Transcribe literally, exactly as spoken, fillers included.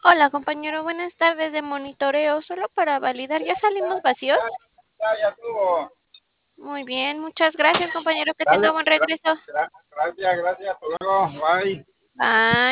Hola, compañero, buenas tardes de monitoreo, solo para validar, ¿ya salimos vacíos? Ya, ya estuvo. Muy bien, muchas gracias, compañero, que Dale, tenga buen gra- regreso. gra- gracias, gracias, hasta luego, bye. Bye.